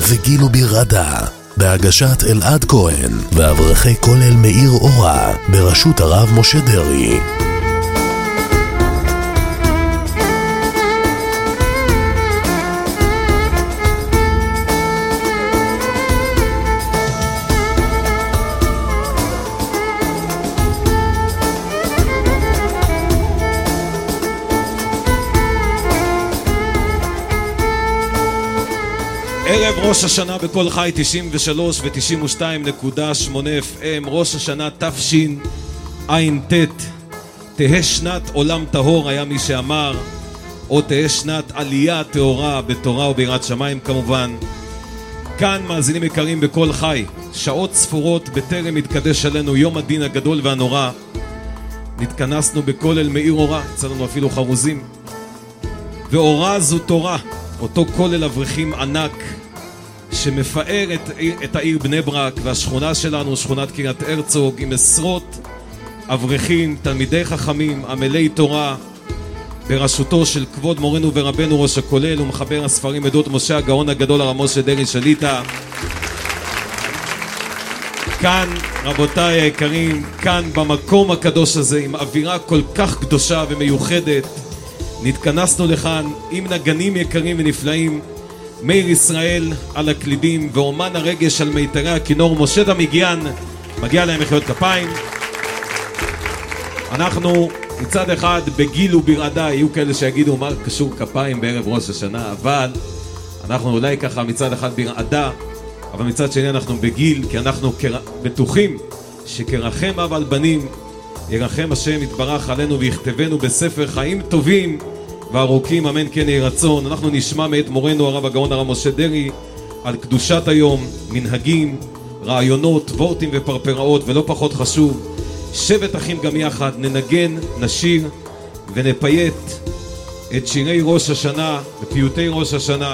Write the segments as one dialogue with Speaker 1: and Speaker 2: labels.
Speaker 1: וגילו בירדה, בהגשת אלעד כהן ואברכי כולל מאיר אורה, בראשות הרב משה דרי.
Speaker 2: ערב ראש השנה בכל חי 93 ו-92.8 FM, ראש השנה תשע"ט, תהא שנת עולם טהור, היה מי שאמר, או תהא שנת עלייה טהורה בתורה וביראת שמיים כמובן. כאן מאזינים יקרים בכל חי, שעות ספורות בטרם התקדש עלינו יום הדין הגדול והנורא, נתכנסנו בכולל מאיר אורה, יצא לנו אפילו חרוזים, ואורה זו תורה, אותו כולל אברכים ענק שמפאר את העיר בני ברק והשכונה שלנו, שכונת קריית הרצוג, עם עשרות אברכים, תלמידי חכמים, עמלי תורה, בראשותו של כבוד מורנו ורבנו ראש הכולל ומחבר הספרים עדות משה הגאון הגדול הרב משה דרי שליט"א. כאן, רבותיי היקרים, כאן במקום הקדוש הזה, עם אווירה כל כך קדושה ומיוחדת, נתכנסנו לכאן עם נגנים יקרים ונפלאים, מאיר ישראל על הקלידים ואומן הרגש על מיתרי הכינור משה דמיגיאן, מגיע להם מחיאות כפיים. אנחנו מצד אחד בגיל וברעדה, יהיו כאלה שיגידו מה קשור כפיים בערב ראש השנה, אבל אנחנו אולי ככה מצד אחד ברעדה, אבל מצד שני אנחנו בגיל, כי אנחנו בטוחים שכרחם אב על בנים ירחם השם יתברך עלינו ויכתבנו בספר חיים טובים וארוכים, אמן כן יהי רצון. אנחנו נשמע מאת מורנו הרב הגאון הרב משה דרי על קדושת היום, מנהגים, רעיונות, וורטים ופרפראות, ולא פחות חשוב, שבט אחים גם יחד, ננגן, נשיר ונפייט את שירי ראש השנה ופיוטי ראש השנה.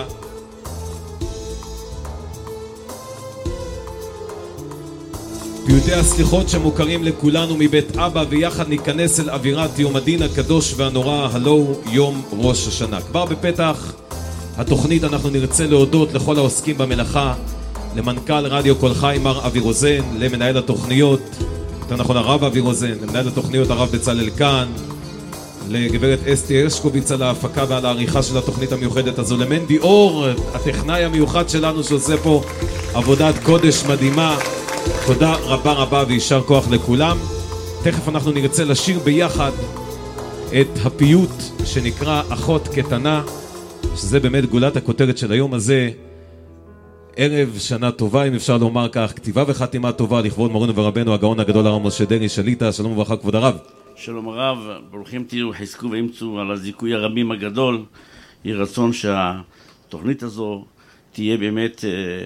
Speaker 2: פיוטי הסליחות שמוכרים לכולנו מבית אבא, ויחד ניכנס אל אווירת יום הדין הקדוש והנורא, הלו יום ראש השנה. כבר בפתח התוכנית אנחנו נרצה להודות לכל העוסקים במלאכה, למנכ"ל רדיו כל חי מר אבי רוזן, למנהל התוכניות, יותר נכון הרב אבי רוזן, למנהל התוכניות הרב בצלאל כאן, לגברת אסתי הרשקוביץ על ההפקה ועל העריכה של התוכנית המיוחדת הזו, למנדי אור, הטכנאי המיוחד שלנו שעושה פה עבודת קודש מדהימה. תודה רבה רבה וישר כוח לכולם. תכף אנחנו נרצה לשיר ביחד את הפיוט שנקרא אחות קטנה, שזה באמת גולת הכותרת של היום הזה. ערב שנה טובה, אם אפשר לומר כך, כתיבה וחתימה טובה לכבוד מורנו ורבנו הגאון הגדול הרב משה דרי שליט"א. שלום וברכה כבוד הרב.
Speaker 3: שלום הרב, ברוכים תהיו, חזקו ואמצו על הזיכוי הרבים הגדול. יהי רצון שהתוכנית הזו תהיה באמת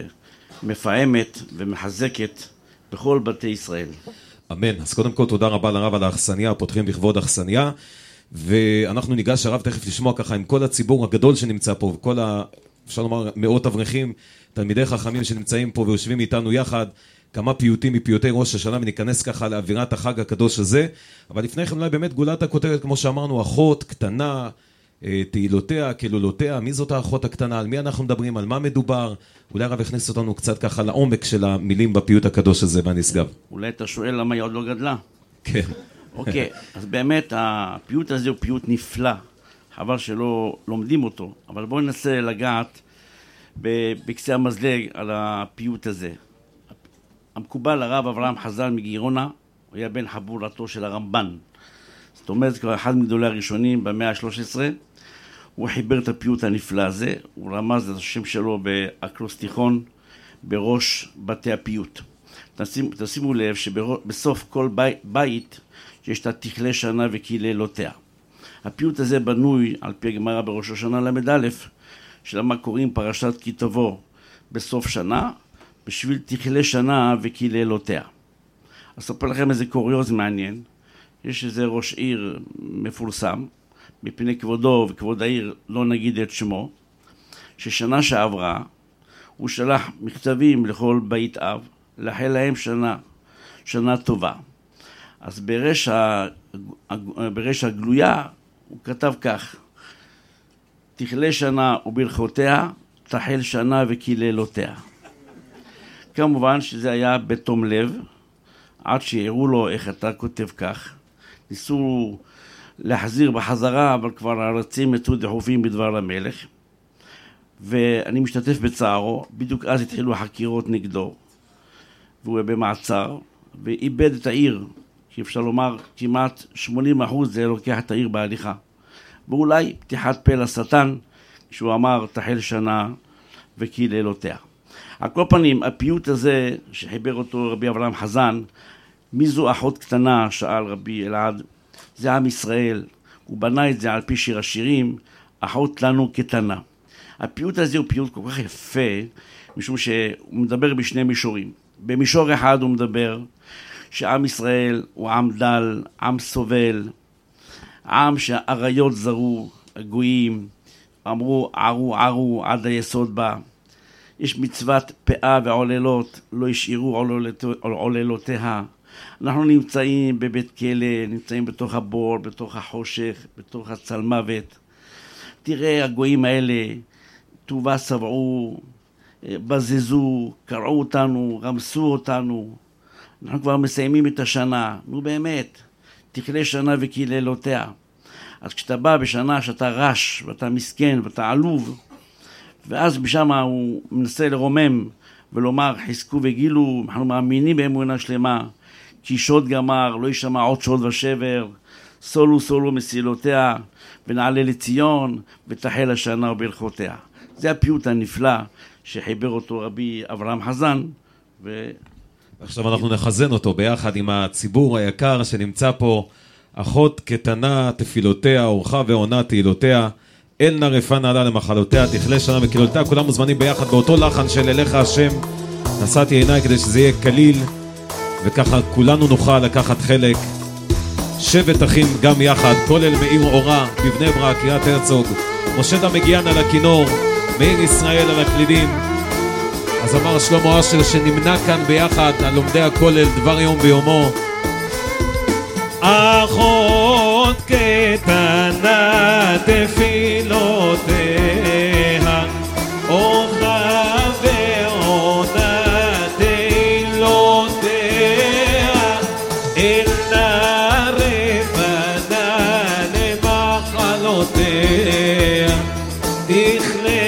Speaker 3: מפעמת ומחזקת בכל בתי ישראל. אמן.
Speaker 2: אז קודם כל תודה רבה לרב על האכסניה, פותחים לכבוד אכסניה, ואנחנו ניגש הרב תכף לשמוע ככה עם כל הציבור הגדול שנמצא פה, וכל אפשר לומר מאות אברכים, תלמידי חכמים שנמצאים פה ויושבים איתנו יחד, כמה פיוטים מפיוטי ראש השנה, וניכנס ככה לאווירת החג הקדוש הזה. אבל לפני כן אולי באמת גולת הכותרת, כמו שאמרנו, אחות קטנה, תהילותיה, כלולותיה. מי זאת האחות הקטנה? על מי אנחנו מדברים? על מה מדובר? אולי הרב הכניס אותנו קצת ככה לעומק של המילים בפיוט הקדוש הזה והנשגב.
Speaker 3: אולי אתה שואל למה היא עוד לא גדלה?
Speaker 2: כן.
Speaker 3: אוקיי, אז באמת הפיוט הזה הוא פיוט נפלא, חבל שלא לומדים אותו, אבל בואו ננסה לגעת בקצה המזלג על הפיוט הזה. המקובל הרב אברהם חזן מגירונה, הוא היה בן חבורתו של הרמב"ן, זאת אומרת כבר אחד מגדולי הראשונים במאה ה-13, הוא חיבר את הפיוט הנפלא הזה, הוא רמז את השם שלו באקרוסטיכון בראש בתי הפיוט. תשימו לב שבסוף כל בית יש את תכלה שנה וקללותיה. הפיוט הזה בנוי על פי הגמרא בראש השנה למד א', שלמה קוראים פרשת כי תבוא בסוף שנה, בשביל תכלה שנה וקללותיה. אספר לכם איזה קוריוז מעניין. יש איזה ראש עיר מפורסם, מפני כבודו וכבוד העיר לא נגיד את שמו, ששנה שעברה הוא שלח מכתבים לכל בית אב, לאחל להם שנה טובה. אז ברש הגלויה הוא כתב כך: תכלה שנה וברכותיה, תחל שנה וקללותיה. כמובן שזה היה בתום לב, עד שיראו לו איך אתה כותב כך. ניסו להחזיר בחזרה, אבל כבר הרצים יצאו דחופים בדבר המלך. ואני משתתף בצערו, בדיוק אז התחילו החקירות נגדו. והוא היה במעצר, ואיבד את העיר, כי אפשר לומר כמעט 80% זה לוקח את העיר בהליכה. ואולי פתיחת פה לשטן, כשהוא אמר תחל שנה וקללותיה. על כל פנים, הפיוט הזה שחיבר אותו רבי אברהם חזן, מי זו אחות קטנה? שאל רבי אלעד. זה עם ישראל, הוא בנה את זה על פי שיר השירים, אחות לנו קטנה. הפיוט הזה הוא פיוט כל כך יפה, משום שהוא מדבר בשני מישורים. במישור אחד הוא מדבר שעם ישראל הוא עם דל, עם סובל, עם שהאריות זרו, הגויים, אמרו ערו ערו עד היסוד בה. יש מצוות פאה ועוללות, לא השאירו עוללותיה. אנחנו נמצאים בבית כלא, נמצאים בתוך הבור, בתוך החושך, בתוך הצלמוות. תראה, הגויים האלה, טובה שבעו, בזזו, קרעו אותנו, רמסו אותנו. אנחנו כבר מסיימים את השנה. נו באמת, תכלה שנה וקללותיה. אז כשאתה בא בשנה שאתה רש, ואתה מסכן, ואתה עלוב, ואז בשם הוא מנסה לרומם ולומר, חזקו וגילו, אנחנו מאמינים באמונה שלמה, כי שוד גמר, לא ישמע עוד שוד ושבר, סולו סולו מסילותיה, ונעלה לציון, ותחל השנה וברכותיה. זה הפיוט הנפלא שחיבר אותו רבי אברהם חזן.
Speaker 2: עכשיו אנחנו נחזן אותו ביחד עם הציבור היקר שנמצא פה. אחות קטנה תפילותיה, אורחה ועונה תהילותיה, אל נא רפא נעלה למחלותיה, תכלה שנה וקללותיה. כולם מוזמנים ביחד באותו לחן של אליך השם נשאתי עיניי, כדי שזה יהיה קליל, וככה כולנו נוכל לקחת חלק. שבט אחים גם יחד, כולל מאיר אורה בבני ברק, קריית הרצוג, משה דמגיאן על הכינור, מאיר ישראל על הקלידים. אז אמר שלמה אשר שנמנה כאן ביחד על לומדי הכולל דבר יום ביומו. אחות קטנה תפילותיה, אורחה ועונה תהילותיה, אל נא רפא נעלה למחלותיה, תכלה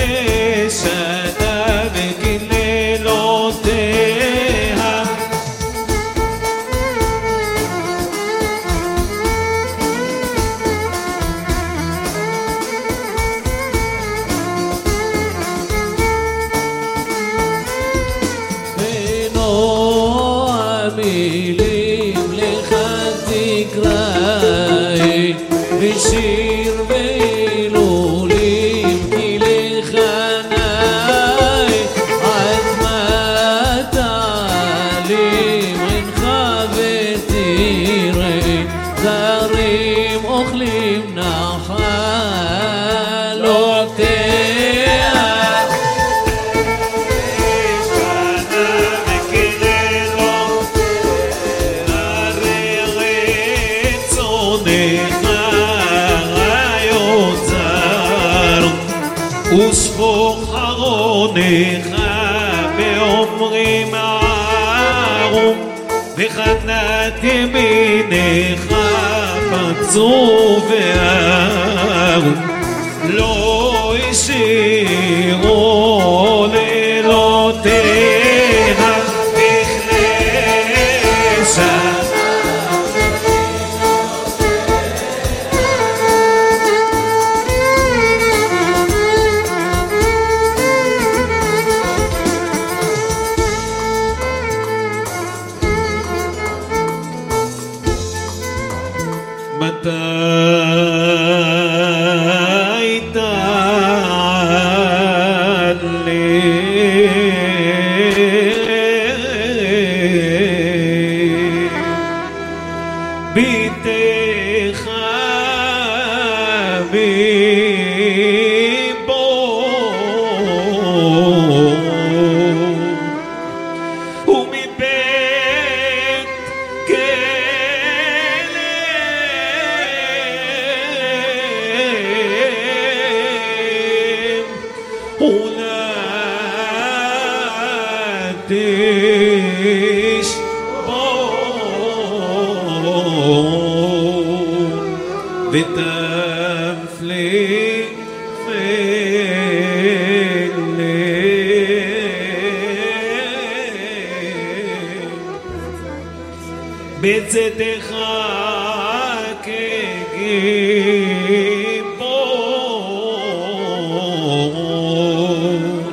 Speaker 2: שנה וקללותיה.
Speaker 4: מילים לך תקראי, ושיר והילולים כי לך נאי, עד מה תעלים עינך ותראי, זרים אוכלים נחלותיה.
Speaker 2: ושפוך ארונך באומרים ערום, וחנת ימינך פצו וערום, לא השאירו לילותיה, תכלה שנה. מתי תעלה ביתך מבור ומבית כלם, תשבון ותפליג בצאתך כגיבור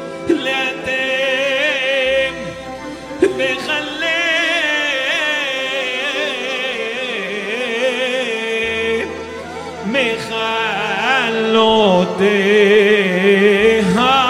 Speaker 2: לאתם מחלם מחלותיה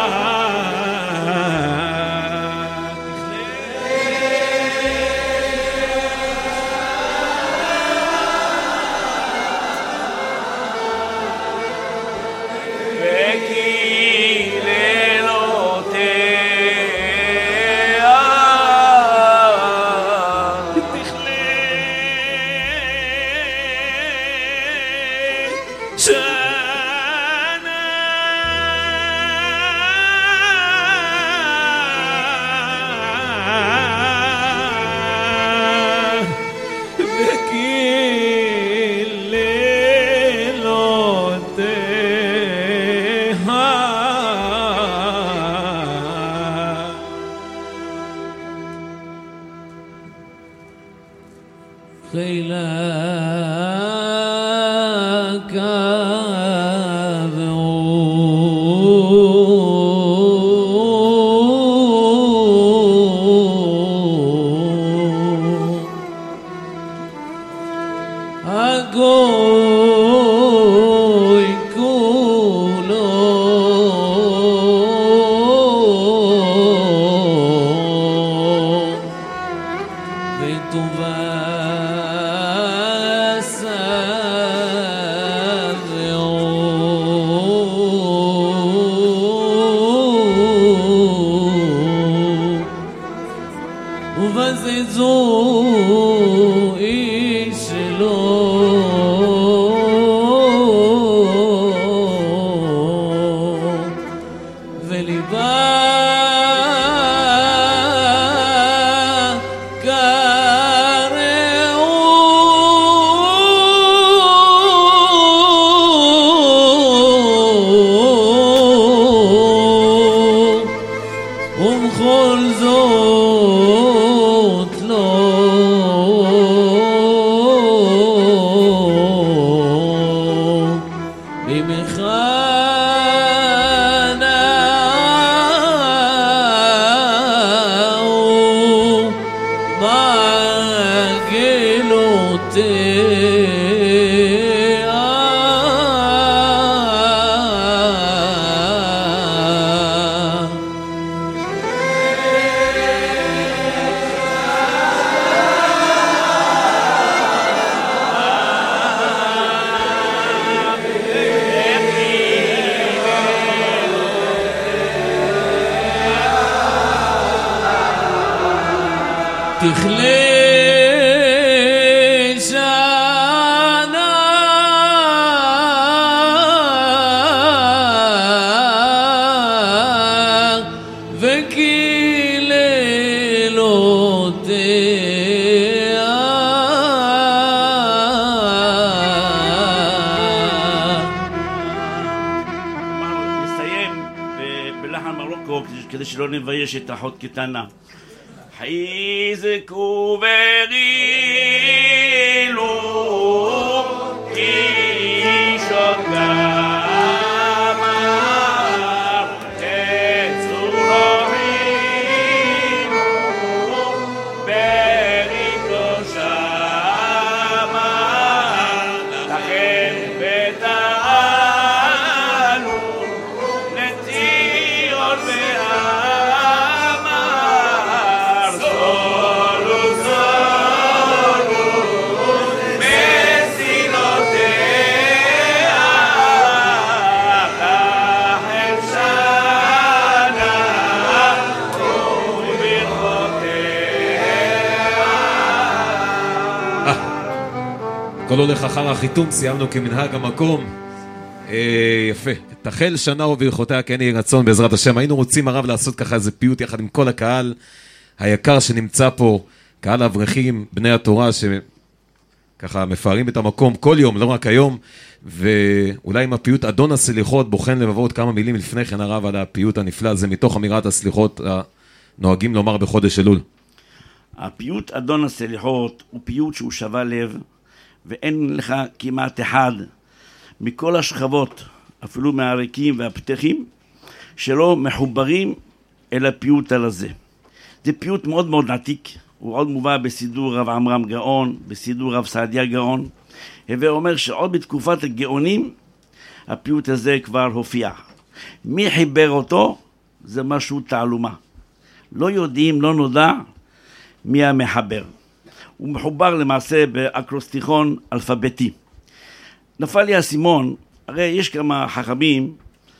Speaker 3: כדי שלא נבייש את אחות קטנה. חזקו וגילו איש הגמר תצורנו בריתו שמר לכם ותענו לציון ואמר סולו סולו מסילותיה תחל שנה וברכותיה.
Speaker 2: כל הולך אחר החיתום, סיימנו כמנהג המקום. יפה. תחל שנה וברכותיה כן יהי רצון בעזרת השם. היינו רוצים הרב לעשות ככה איזה פיוט יחד עם כל הקהל היקר שנמצא פה, קהל האברכים, בני התורה, שככה מפארים את המקום כל יום, לא רק היום, ואולי עם הפיוט אדון הסליחות, בוחן לבבות כמה מילים לפני כן הרב על הפיוט הנפלא הזה, מתוך אמירת הסליחות הנוהגים לומר בחודש אלול.
Speaker 3: הפיוט אדון הסליחות הוא פיוט שהוא שווה לב, ואין לך כמעט אחד מכל השכבות, אפילו מהריקים והפתחים, שלא מחוברים אל הפיוט על הזה. זה פיוט מאוד מאוד עתיק, הוא עוד מובא בסידור רב עמרם גאון, בסידור רב סעדיה גאון, ואומר שעוד בתקופת הגאונים, הפיוט הזה כבר הופיע. מי חיבר אותו? זה משהו תעלומה. לא יודעים, לא נודע מי המחבר. הוא מחובר למעשה באקרוסטיכון אלפביתי. נפל לי הסימון, הרי יש כמה חכמים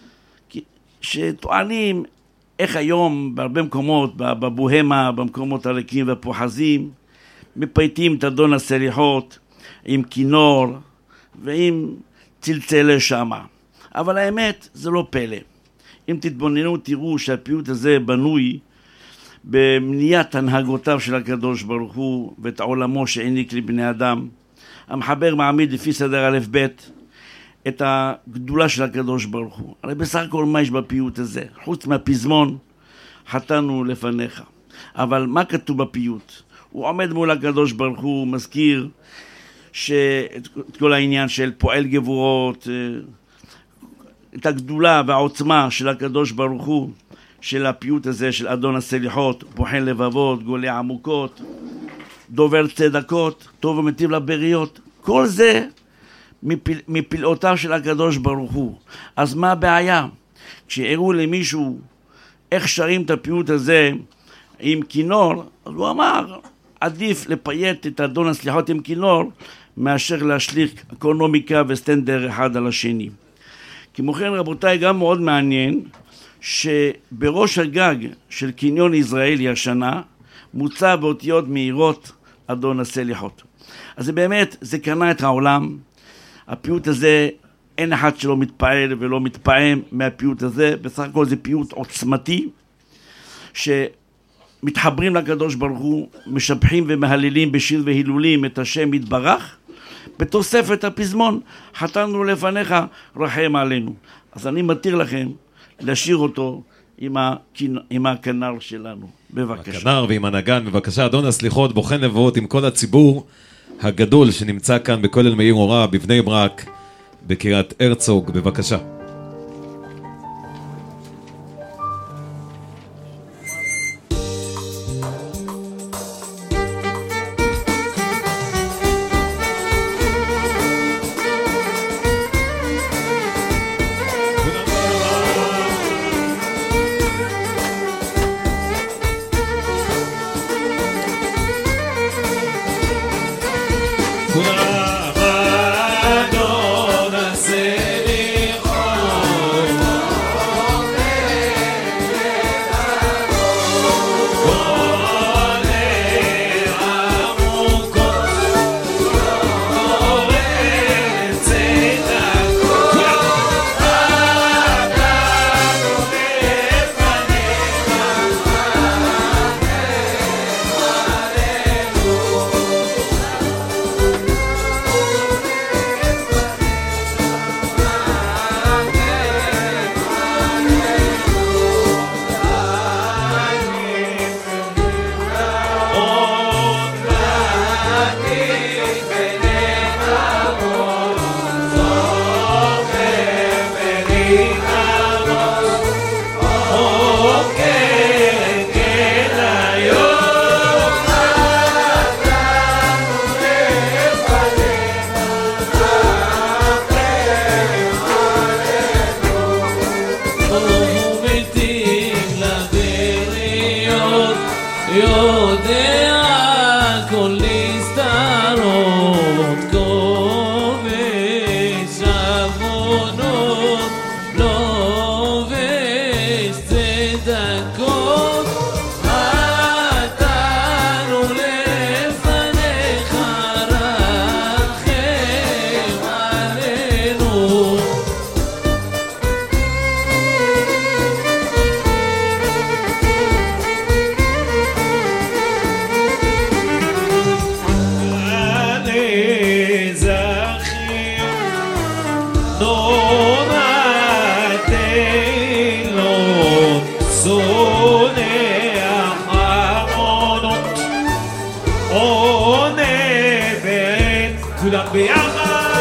Speaker 3: שטוענים איך היום בהרבה מקומות, בבוהמה, במקומות הריקים והפוחזים, מפייטים את אדון הסליחות עם כינור ועם צלצלי שמה. אבל האמת זה לא פלא. אם תתבוננו תראו שהפיוט הזה בנוי במניית הנהגותיו של הקדוש ברוך הוא ואת עולמו שהעניק לבני אדם. המחבר מעמיד לפי סדר א' ב' את הגדולה של הקדוש ברוך הוא. הרי בסך הכל מה יש בפיוט הזה? חוץ מהפזמון, חטאנו לפניך. אבל מה כתוב בפיוט? הוא עומד מול הקדוש ברוך הוא, מזכיר את כל העניין של פועל גבורות, את הגדולה והעוצמה של הקדוש ברוך הוא, של הפיוט הזה של אדון הסליחות, בוחן לבבות, גולה עמוקות, דובר צדקות, טוב ומטיב לבריות. כל זה מפלאותיו של הקדוש ברוך הוא. אז מה הבעיה? כשהראו למישהו איך שרים את הפיוט הזה עם כינור, אז הוא אמר, עדיף לפייט את אדון הסליחות עם כינור, מאשר להשליך אקונומיקה וסטנדר אחד על השני. כמו כן רבותיי, גם מאוד מעניין, שבראש הגג של קניון יזרעאלי השנה, מוצא באותיות מהירות אדון הסליחות. אז זה באמת, זה קנה את העולם. הפיוט הזה, אין אחד שלא מתפעל ולא מתפעם מהפיוט הזה. בסך הכל זה פיוט עוצמתי, שמתחברים לקדוש ברוך הוא, משבחים ומהללים בשיר והילולים את השם יתברך, בתוספת הפזמון, חטאנו לפניך, רחם עלינו. אז אני מתיר לכם לשיר אותו עם הכנר שלנו. בבקשה.
Speaker 2: הכנר ועם הנגן, בבקשה. אדון הסליחות, בוחן לבבות עם כל הציבור הגדול שנמצא כאן בכולל מאיר אורה, בבני ברק, בקריית הרצוג, בבקשה.
Speaker 4: אדון הסליחות
Speaker 2: נורתנו צונח המונות עונה בעת כולם ביחד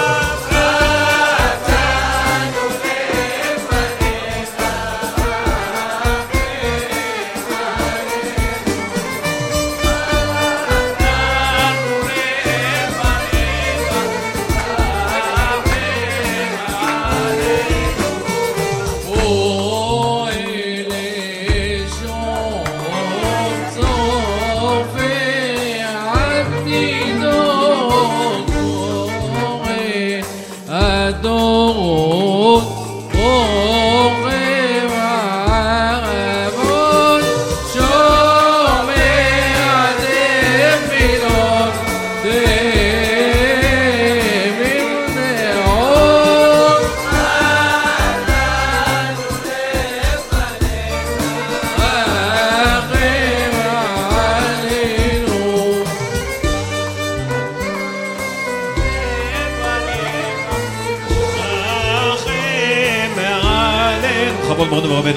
Speaker 2: חבול מורנו ורבנו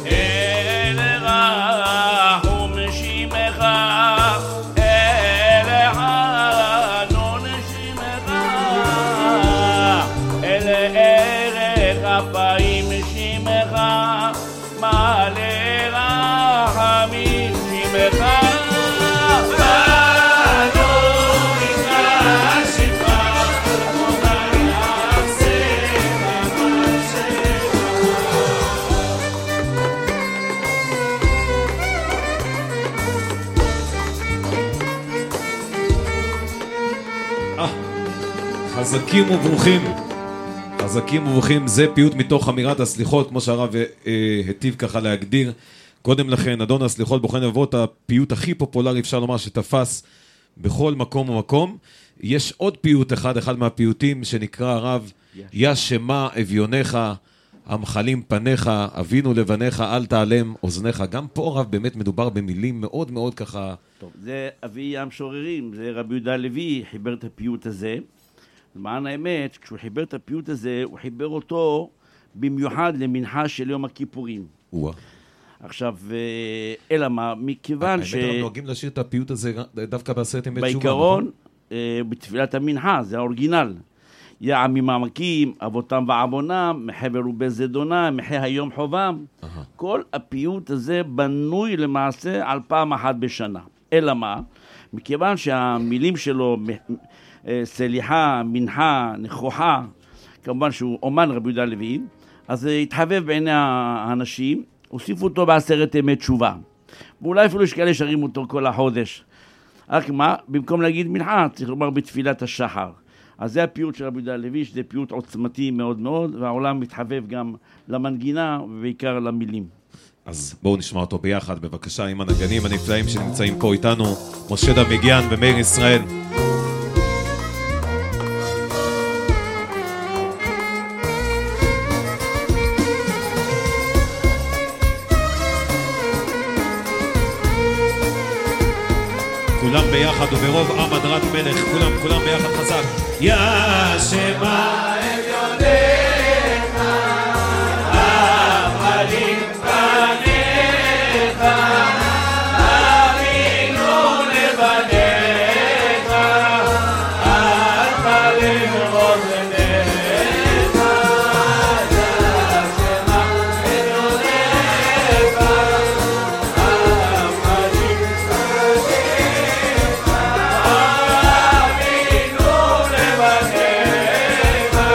Speaker 2: חזקים וברוכים, חזקים וברוכים, זה פיוט מתוך אמירת הסליחות, כמו שהרב היטיב ככה להגדיר. קודם לכן, אדון הסליחות בוחן לבבות, הפיוט הכי פופולרי, אפשר לומר, שתפס בכל מקום ומקום. יש עוד פיוט אחד מהפיוטים שנקרא הרב, ישמע אביונך, המחלים פניך, אבינו לבניך, אל תעלם אוזניך. גם פה הרב באמת מדובר במילים מאוד מאוד ככה...
Speaker 3: טוב, זה אבי המשוררים, זה רבי יהודה הלוי, חיבר את הפיוט הזה. למען האמת, כשהוא חיבר את הפיוט הזה, הוא חיבר אותו במיוחד למנחה של יום הכיפורים. עכשיו, אלא מה, מכיוון ש...
Speaker 2: אנחנו נוהגים להשאיר את הפיוט הזה דווקא בעשרת ימי תשובה.
Speaker 3: בעיקרון, בתפילת המנחה, זה האורגינל. יעמי ממקים, אבותם ועוונם, מחבר ובזדונם, מחי היום חובם. כל הפיוט הזה בנוי למעשה על פעם אחת בשנה. אלא מה, מכיוון שהמילים שלו... סליחה, מנחה, נכוחה, כמובן שהוא אומן רבי יהודה הלוי, אז התחבב בעיני האנשים, הוסיפו אותו בעשרת ימי תשובה. ואולי אפילו יש כאלה שרים אותו כל החודש. רק מה, במקום להגיד מנחה, צריך לומר בתפילת השחר. אז זה הפיוט של רבי יהודה הלוי, שזה פיוט עוצמתי מאוד מאוד, והעולם מתחבב גם למנגינה ובעיקר למילים.
Speaker 2: אז בואו נשמע אותו ביחד, בבקשה, עם הנגנים הנפלאים שנמצאים פה איתנו, משה דמיגיאן ומאיר ישראל. כולם ביחד וברוב עם הדרת מלך, כולם ביחד חזק. ישמע אביונך, המחלים פניך, אבינו לבניך, אל תעלם אוזניך. ישמע אביונך, המחלים פניך,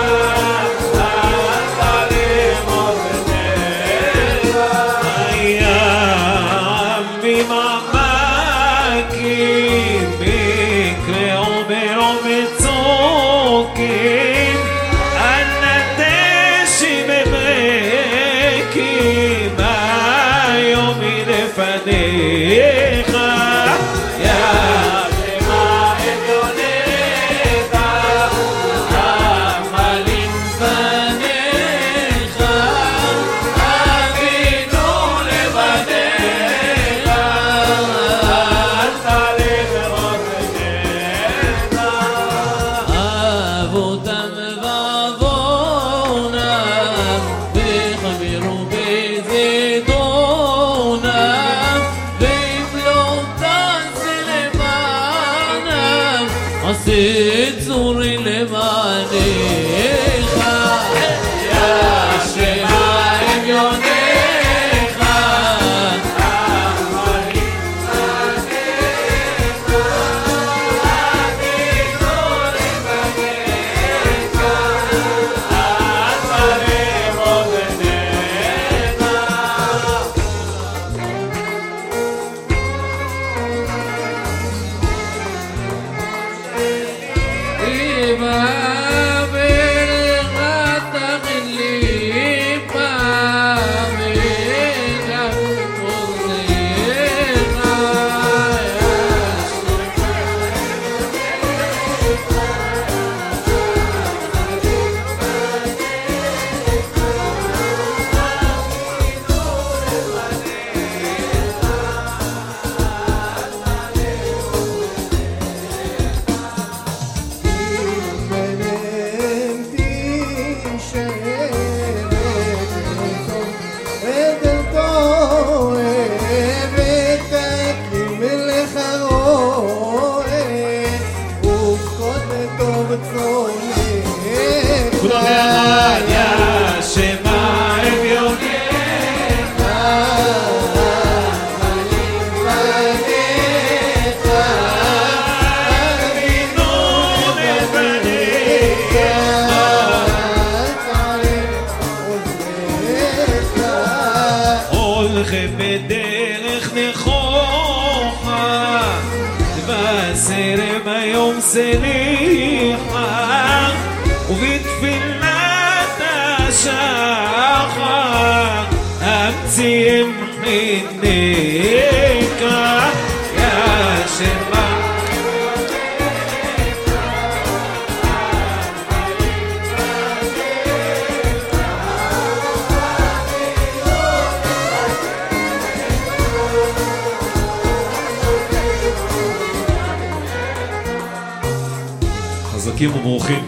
Speaker 2: בדרך נכוחה וסרם היום סליחה ובתפילת השחר אמצים חיניקה יא שמה חזקים וברוכים.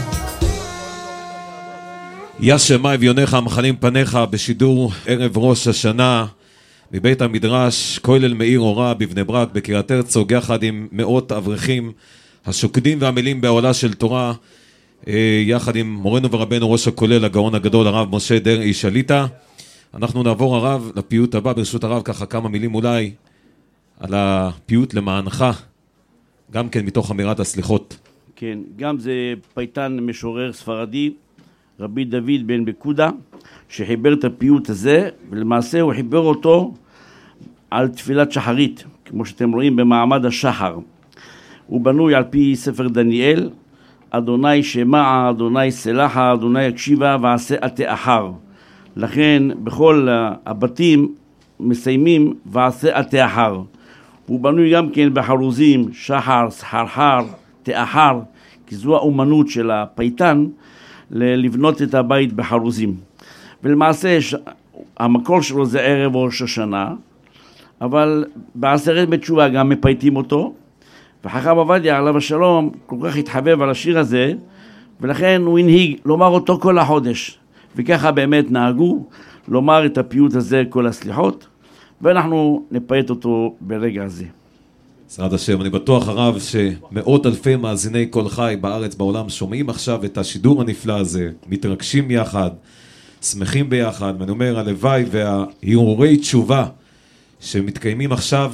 Speaker 2: יא שמה אביונך המחנים פניך בשידור ערב ראש השנה מבית המדרש כולל מאיר אורה בבני ברק בקריית הרצוג יחד עם מאות אברכים השוקדים ועמלים בעולה של תורה יחד עם מורנו ורבנו ראש הכולל הגאון הגדול הרב משה דרעי שליטה. אנחנו נעבור הרב לפיוט הבא ברשות הרב ככה כמה מילים אולי על הפיוט למענך גם כן מתוך אמירת הסליחות.
Speaker 3: כן, גם זה פייטן משורר ספרדי, רבי דוד בן בקודה, שחיבר את הפיוט הזה, ולמעשה הוא חיבר אותו על תפילת שחרית, כמו שאתם רואים במעמד השחר. הוא בנוי על פי ספר דניאל, אדוני שמע, אדוני סלחה, אדוני הקשיבה ועשה עתה אחר. לכן בכל הבתים מסיימים ועשה עתה אחר. הוא בנוי גם כן בחרוזים, שחר, סחרחר, תאחר, כי זו האומנות של הפייטן לבנות את הבית בחרוזים. ולמעשה המקור שלו זה ערב ראש השנה, אבל בעשרת בתשובה גם מפייטים אותו, וחכם עובדיה עליו השלום כל כך התחבב על השיר הזה, ולכן הוא הנהיג לומר אותו כל החודש, וככה באמת נהגו לומר את הפיוט הזה כל הסליחות, ואנחנו נפייט אותו ברגע הזה.
Speaker 2: בעזרת השם, אני בטוח הרב שמאות אלפי מאזיני כל חי בארץ בעולם שומעים עכשיו את השידור הנפלא הזה, מתרגשים יחד, שמחים ביחד, ואני אומר הלוואי וההרהורי תשובה שמתקיימים עכשיו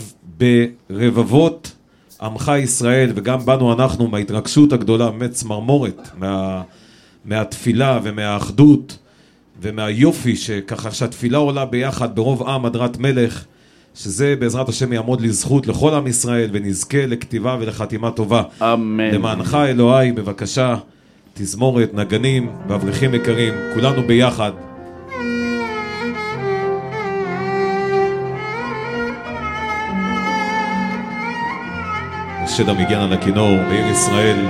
Speaker 2: ברבבות עמך ישראל וגם בנו אנחנו מההתרגשות הגדולה, באמת צמרמורת מהתפילה ומהאחדות ומהיופי שככה שהתפילה עולה ביחד ברוב עם הדרת מלך, שזה בעזרת השם יעמוד לזכות לכל עם ישראל ונזכה לכתיבה ולחתימה טובה.
Speaker 3: אמן.
Speaker 2: למענך אלוהי בבקשה תזמורת, נגנים ואברכים יקרים, כולנו ביחד. שד המגיין על הכינור בעיר ישראל.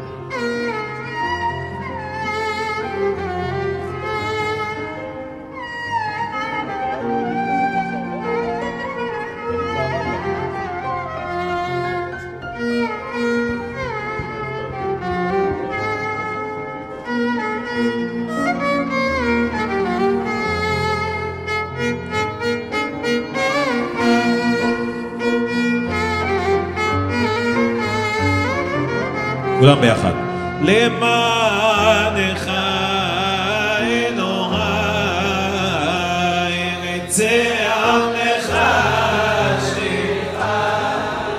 Speaker 2: כולם ביחד. למענך אלוהי רצח לך שיחה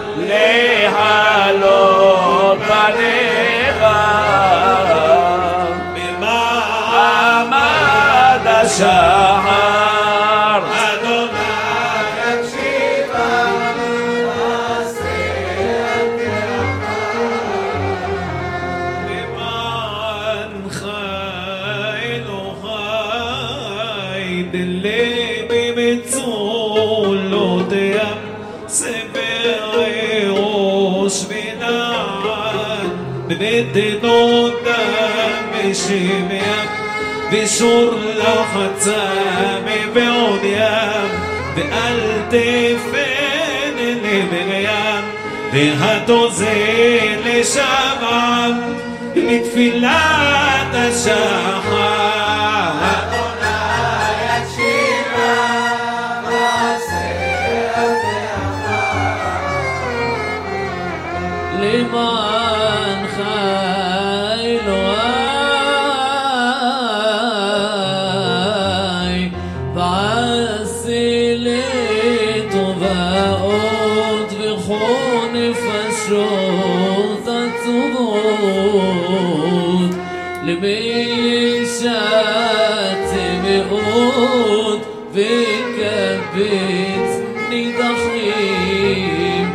Speaker 3: להעלות פניך
Speaker 2: במעמד השחר בבטנות המשמע ושור לחצה מבעוד ים ואל תפן למרים והתוזל לשבעם בתפילת השחר
Speaker 4: למענך אלוהי ועשי לטובעות וכל נפשות עצובות למשת מאוד וכבד חפץ נידחים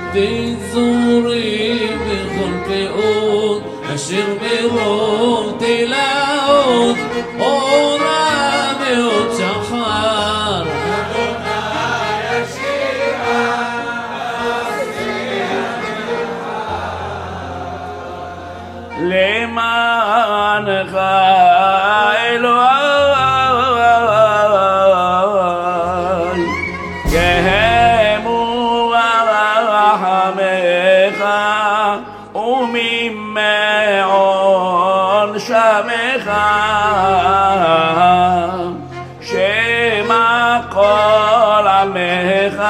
Speaker 4: תזורים בכל פאות אשר מרוב תלאות אורה מאוד שחר
Speaker 3: למענך אלוהי גהמו רחמך וממעון שמך שמא כל עמך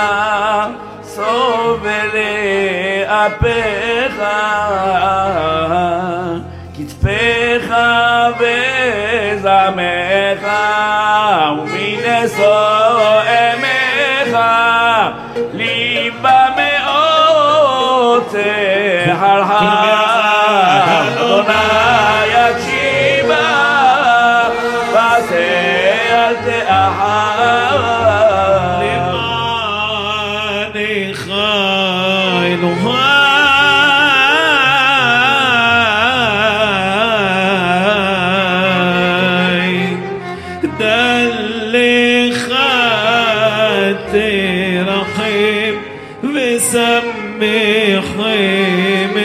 Speaker 3: סובלי אפיך כתפיך וזמך ומנשוא אמך ליבה מאוד תחלחל אדוני יקשיבה ועשה אל תאחר
Speaker 2: למענך אלוהי שמחים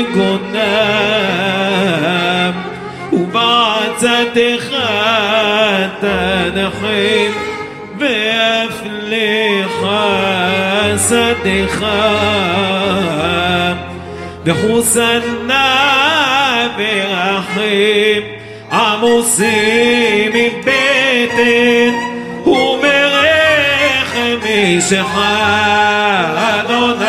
Speaker 2: מגונם ובעצתך תנחם ואף לך שדך בחוסנה ורחם עמוסים מבטן ומרחם אישך אדוני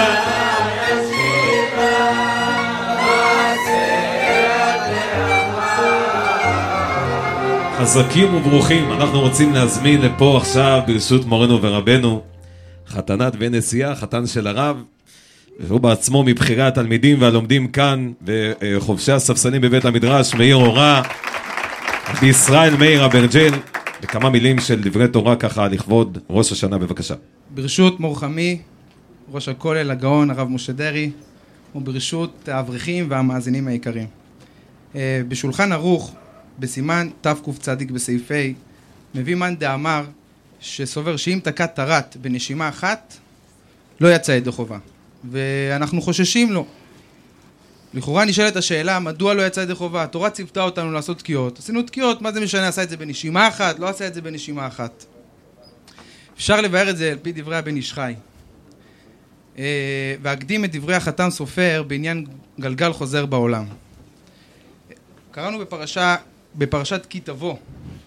Speaker 2: חזקים וברוכים. אנחנו רוצים להזמין לפה עכשיו ברשות מורנו ורבנו חתנת ונשיאה, חתן של הרב, והוא בעצמו מבחירי התלמידים והלומדים כאן וחובשי הספסלים בבית המדרש, מאיר אורה, בישראל מאיר אברג'ל, וכמה מילים של דברי תורה ככה לכבוד ראש השנה, בבקשה.
Speaker 5: ברשות מורחמי ראש הכולל הגאון הרב משה דרעי, וברשות האברכים והמאזינים העיקריים. בשולחן ערוך בסימן תקצ"ד בסעיף ה' מביא מאן דאמר שסובר שאם תקע טרת בנשימה אחת לא יצא ידי חובה, ואנחנו חוששים לו. לכאורה נשאלת השאלה מדוע לא יצא ידי חובה. התורה ציוותה אותנו לעשות תקיעות, עשינו תקיעות, מה זה משנה, עשה את זה בנשימה אחת, לא עשה את זה בנשימה אחת. אפשר לבאר את זה על פי דברי הבן איש חי, והקדים את דברי החתם סופר בעניין גלגל חוזר בעולם. קראנו בפרשת כי תבוא,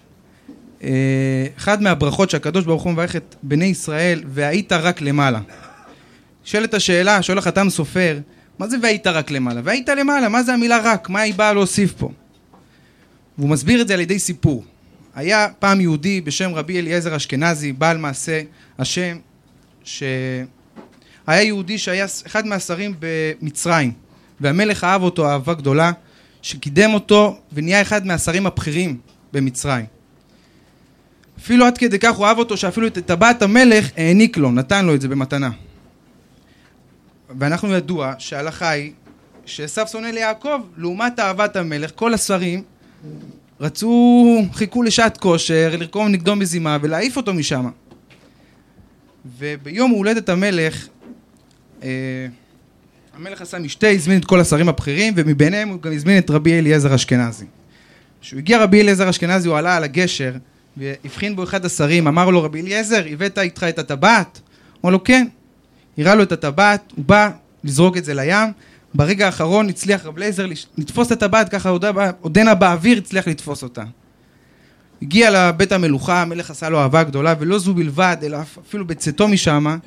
Speaker 5: אחד מהברכות שהקדוש ברוך הוא מברך את בני ישראל, והיית רק למעלה. שואלת השאלה, שואל החתם סופר, מה זה והיית רק למעלה? והיית למעלה, מה זה המילה רק? מה היא באה להוסיף פה? והוא מסביר את זה על ידי סיפור. היה פעם יהודי בשם רבי אליעזר אשכנזי, בעל מעשה השם, שהיה יהודי שהיה אחד מהשרים במצרים, והמלך אהב אותו אהבה גדולה, שקידם אותו ונהיה אחד מהשרים הבכירים במצרים. אפילו עד כדי כך הוא אהב אותו שאפילו את טבעת המלך העניק לו, נתן לו את זה במתנה. ואנחנו ידוע שההלכה היא שעשו שונא ליעקב, לעומת אהבת המלך, כל השרים חיכו לשעת כושר, לרקום נגדו מזימה ולהעיף אותו משם. וביום הולדת המלך, המלך עשה משתה, הזמין את כל השרים הבכירים, ומביניהם הוא גם הזמין את רבי אליעזר אשכנזי. כשהוא הגיע רבי אליעזר אשכנזי, הוא עלה על הגשר, והבחין בו אחד השרים, אמר לו, רבי אליעזר, הבאת איתך את הטבעת? אמר לו, כן. הראה לו את הטבעת, הוא בא לזרוק את זה לים, ברגע האחרון הצליח רבי אליעזר לתפוס את הטבעת, ככה עודנה באוויר הצליח לתפוס אותה. הגיע לבית המלוכה, המלך עשה לו אהבה גדולה, ולא זו בלבד, אלא אפילו בצאתו משם,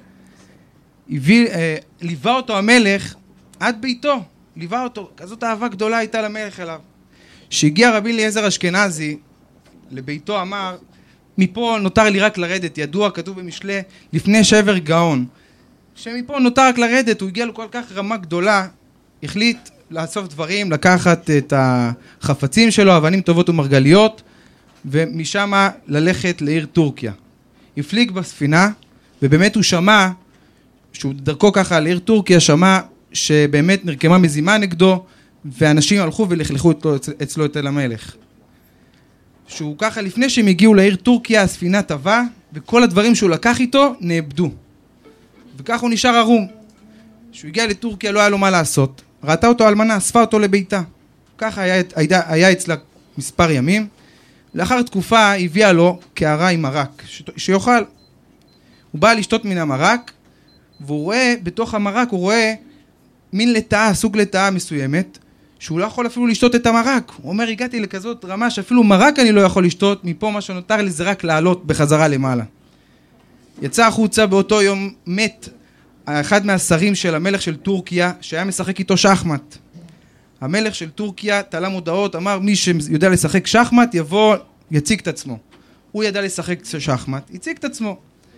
Speaker 5: ליווה אותו המלך עד ביתו, ליווה אותו, כזאת אהבה גדולה הייתה למלך אליו. שהגיע רבי אליעזר אשכנזי לביתו, אמר, מפה נותר לי רק לרדת, ידוע, כתוב במשלי, לפני שבר גאון. שמפה נותר רק לרדת, הוא הגיע לו כל כך רמה גדולה, החליט לאסוף דברים, לקחת את החפצים שלו, אבנים טובות ומרגליות, ומשם ללכת לעיר טורקיה. הפליג בספינה, ובאמת הוא שמע, שהוא דרכו ככה לעיר טורקיה, שמע שבאמת נרקמה מזימה נגדו, ואנשים הלכו ולכלכו אצלו את אל המלך. שהוא ככה, לפני שהם הגיעו לעיר טורקיה, הספינה טבעה, וכל הדברים שהוא לקח איתו נאבדו. וכך הוא נשאר ערום. כשהוא הגיע לטורקיה לא היה לו מה לעשות. ראתה אותו אלמנה, אספה אותו לביתה. ככה היה אצלה מספר ימים. לאחר תקופה הביאה לו קערה עם מרק, שיוכל. הוא בא לשתות מן המרק, והוא רואה, בתוך המרק הוא רואה מין לטאה, סוג לטאה מסוימת, שהוא לא יכול אפילו לשתות את המרק. הוא אומר, הגעתי לכזאת רמה שאפילו מרק אני לא יכול לשתות, מפה מה שנותר לי זה רק לעלות בחזרה למעלה. יצא החוצה, באותו יום מת אחד מהשרים של המלך של טורקיה, שהיה משחק איתו שחמט. המלך של טורקיה תלה מודעות, אמר מי שיודע לשחק שחמט יבוא, יציג את עצמו. הוא ידע לשחק שחמט, יציג את עצמו.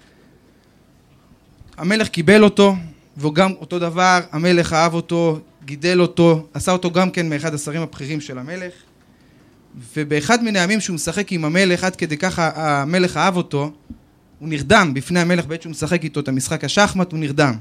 Speaker 5: המלך קיבל אותו, וגם אותו דבר, המלך אהב אותו, גידל אותו, עשה אותו גם כן מאחד השרים הבכירים של המלך. ובאחד מן הימים שהוא משחק עם המלך, עד כדי ככה המלך אהב אותו, הוא נרדם בפני המלך בעת שהוא משחק איתו את המשחק השחמט, הוא נרדם.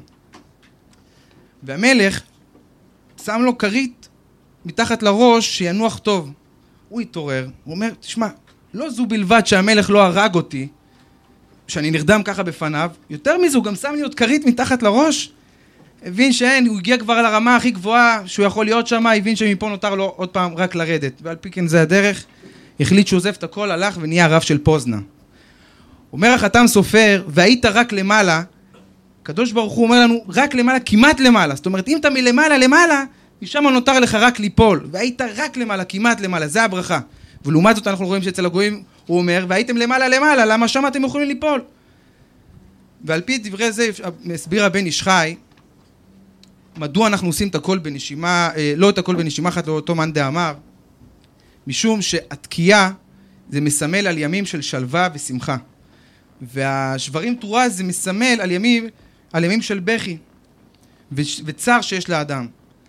Speaker 5: והמלך שם לו כרית מתחת לראש שינוח טוב. הוא התעורר, הוא אומר, תשמע, לא זו בלבד שהמלך לא הרג אותי, שאני נרדם ככה בפניו, יותר מזה הוא גם שם לי עוד כרית מתחת לראש, הבין שאין, הוא הגיע כבר לרמה הכי גבוהה שהוא יכול להיות שם, הבין שמפה נותר לו עוד פעם רק לרדת, ועל פי כן זה הדרך, החליט שהוא עוזב את הכל, הלך ונהיה הרב של פוזנה. אומר החתם סופר, והיית רק למעלה, הקדוש ברוך הוא אומר לנו, רק למעלה, כמעט למעלה, זאת אומרת, אם אתה מלמעלה למעלה, משם נותר לך רק ליפול, והיית רק למעלה, כמעט למעלה, זה הברכה. ולעומת זאת אנחנו רואים שאצל הגויים הוא אומר, והייתם למעלה למעלה, למה שם אתם יכולים ליפול? ועל פי דברי זה הסביר הבן איש חי, מדוע אנחנו עושים את הכל בנשימה, לא את הכל בנשימה אחת, לאותו מאן דאמר, משום שהתקיעה זה מסמל על ימים של שלווה ושמחה. והשברים תורה זה מסמל על ימים של בכי וצער שיש לאדם.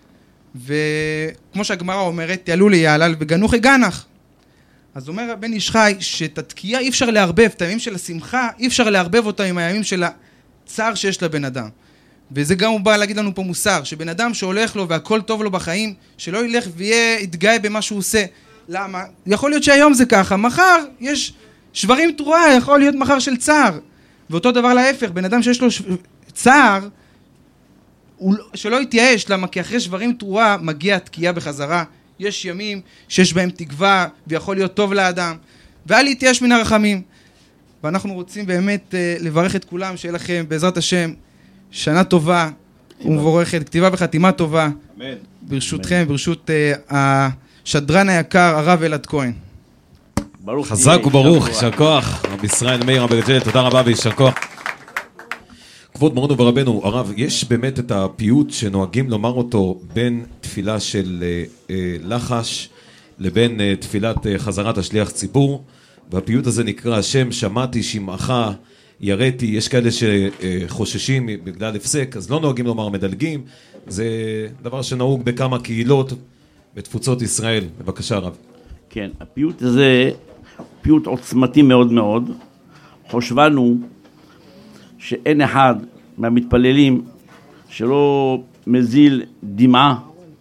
Speaker 5: וכמו שהגמרא אומרת, תעלו לי יעלל וגנוחי גנח. אז אומר הבן איש חי שאת התקיעה אי אפשר לערבב, את הימים של השמחה אי אפשר לערבב אותה עם הימים של הצער שיש לבן אדם. וזה גם הוא בא להגיד לנו פה מוסר, שבן אדם שהולך לו והכל טוב לו בחיים, שלא ילך ויתגאה במה שהוא עושה. למה? יכול להיות שהיום זה ככה, מחר יש שברים תרועה, יכול להיות מחר של צער. ואותו דבר להפך, בן אדם שיש לו צער, שלא יתייאש, למה? כי אחרי שברים תרועה מגיע תקיעה בחזרה. יש ימים שיש בהם תקווה ויכול להיות טוב לאדם, ואל יתייאש מן הרחמים. ואנחנו רוצים באמת לברך את כולם, שיהיה לכם בעזרת השם שנה טובה ומבורכת, כתיבה וחתימה טובה. אמן. ברשותכם, ברשות השדרן היקר, הרב אלעד כהן.
Speaker 2: חזק וברוך, יישר כוח. רב ישראל מאיר אברג'ל, תודה רבה ויישר כוח. כבוד מורנו ורבנו, הרב, יש באמת את הפיוט שנוהגים לומר אותו בין תפילה של לחש לבין תפילת חזרת השליח ציבור, והפיוט הזה נקרא השם שמעתי שמעך יראתי. יש כאלה שחוששים בגלל הפסק, אז לא נוהגים לומר מדלגים, זה דבר שנהוג בכמה קהילות בתפוצות ישראל. בבקשה רב.
Speaker 3: כן, הפיוט הזה פיוט עוצמתי מאוד מאוד. חושבנו שאין אחד מהמתפללים שלא מזיל דמעה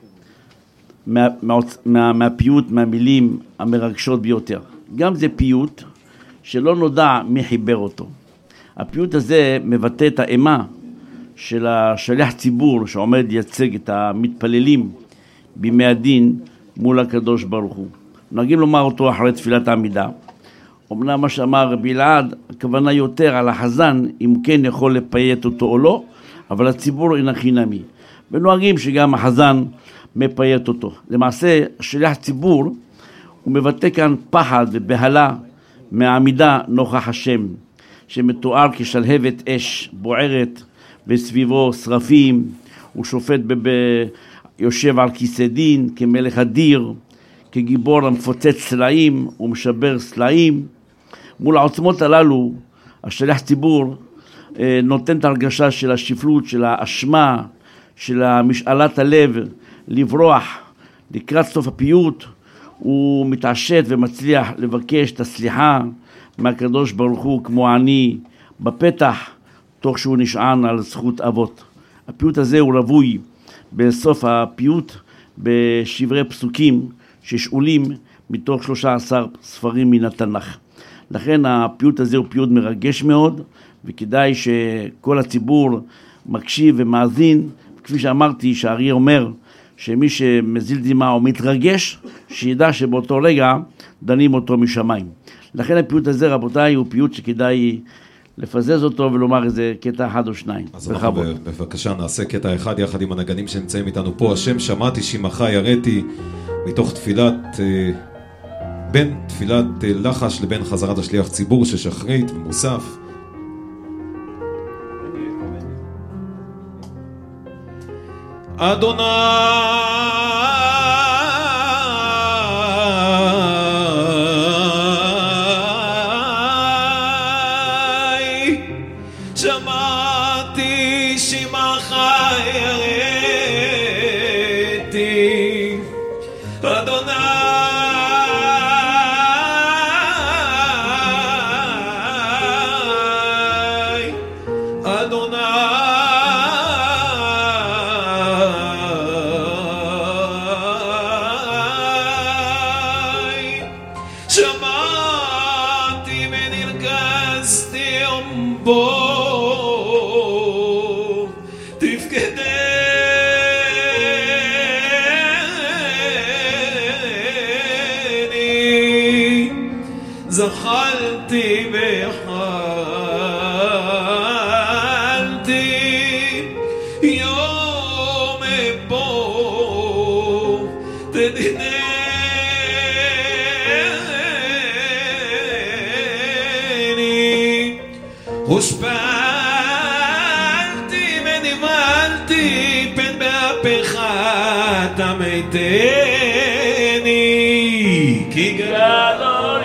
Speaker 3: מהפיוט, מהמילים המרגשות ביותר. גם זה פיוט שלא נודע מי חיבר אותו. הפיוט הזה מבטא את האימה של השליח ציבור שעומד לייצג את המתפללים בימי הדין מול הקדוש ברוך הוא. נוהגים לומר אותו אחרי תפילת העמידה. אמנם מה שאמר רבי אלעד, הכוונה יותר על החזן, אם כן יכול לפייט אותו או לא, אבל הציבור אינה חינמי. ונוהגים שגם החזן מפייט אותו. למעשה, שליח ציבור, הוא מבטא כאן פחד ובהלה מהעמידה נוכח השם, שמתואר כשלהבת אש בוערת, וסביבו שרפים, הוא שופט יושב על כיסא דין, כמלך אדיר, כגיבור המפוצץ סלעים ומשבר סלעים. מול העוצמות הללו, השליח ציבור נותן את הרגשה של השפלות, של האשמה, של משאלת הלב, לברוח. לקראת סוף הפיוט, הוא מתעשת ומצליח לבקש את הסליחה מהקדוש ברוך הוא כמו עני בפתח, תוך שהוא נשען על זכות אבות. הפיוט הזה הוא רווי בסוף הפיוט בשברי פסוקים ששאולים מתוך 13 ספרים מן התנ"ך. לכן הפיוט הזה הוא פיוט מרגש מאוד, וכדאי שכל הציבור מקשיב ומאזין. כפי שאמרתי, שהאריה אומר שמי שמזיל דמעה או מתרגש, שידע שבאותו רגע דנים אותו משמיים. לכן הפיוט הזה, רבותיי, הוא פיוט שכדאי לפזז אותו ולומר איזה קטע אחד או שניים.
Speaker 2: אז אנחנו בבקשה נעשה קטע אחד יחד עם הנגנים שנמצאים איתנו פה. השם שמעתי שמך יראתי, מתוך תפילת, בין תפילת לחש לבין חזרת השליח ציבור של שחרית ומוסף. אדוני שמעתי שמך יראתי, אדוני אדוני שמעתי ונרגזתי בו זחלתי וחלתי יום בו תדדני הושפלתי ונבלתי פן באפך תמיתני כי גדול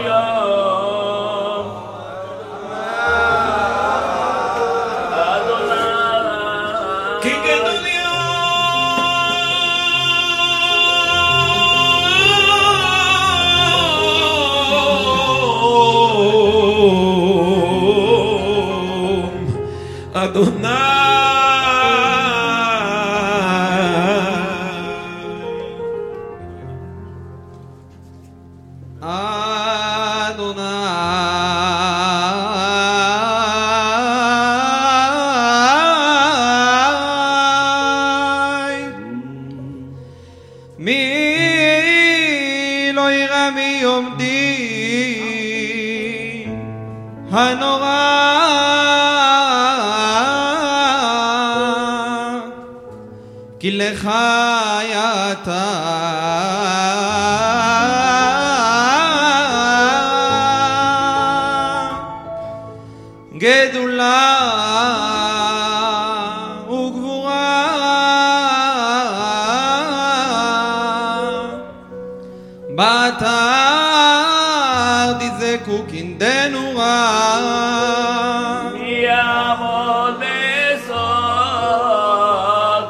Speaker 2: אדוני מי לא ירא מיומדי הנורא כי לך אתה גדולה וגבורה באתר דיזקו כנדנו רע יעמוד בסוד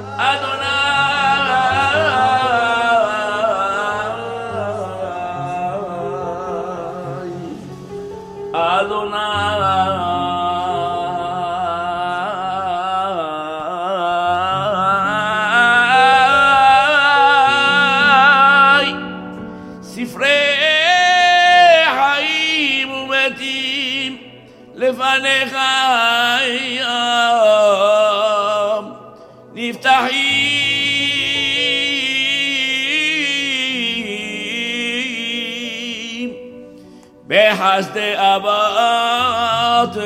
Speaker 2: לפניך נפתחים בחסדי אבות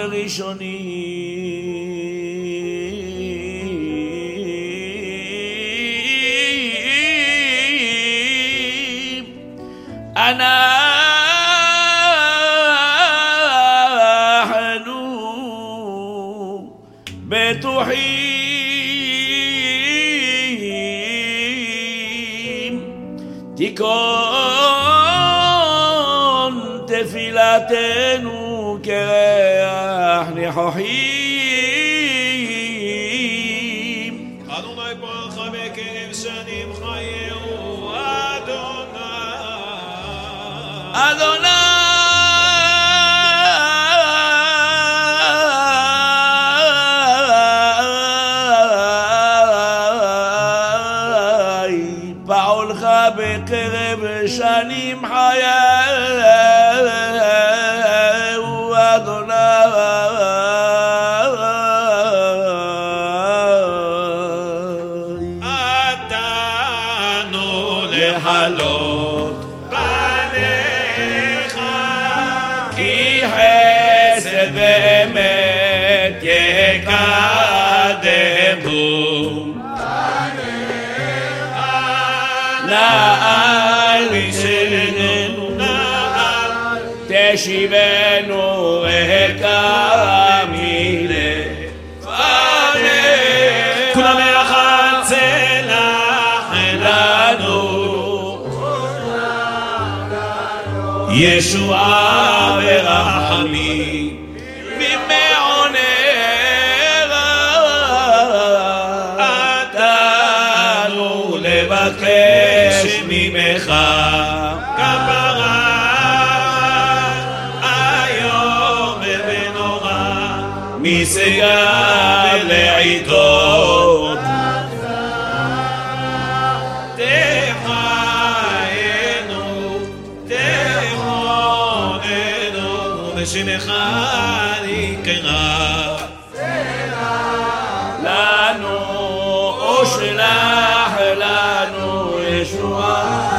Speaker 2: ראשונים בטוחים תיקון תפילתנו כריח ניחוחים אדוני פועלך בקרב שנים חייהו אדוני
Speaker 3: בקרב שנים חייהו אדוני
Speaker 2: עתנו לחלות פניך
Speaker 3: כי חסד באמת יקדמו נעל משלנו נעל תשיבנו ריקה מלפניך
Speaker 2: כולם יחד צלח לנו ישועה ורחמים ממעונך עתנו לבקש ממך כפרה היום ונורא מסגד לעיתות תחיינו תכוננו ושמך נקרא
Speaker 3: לנו או שלח לנו ישועה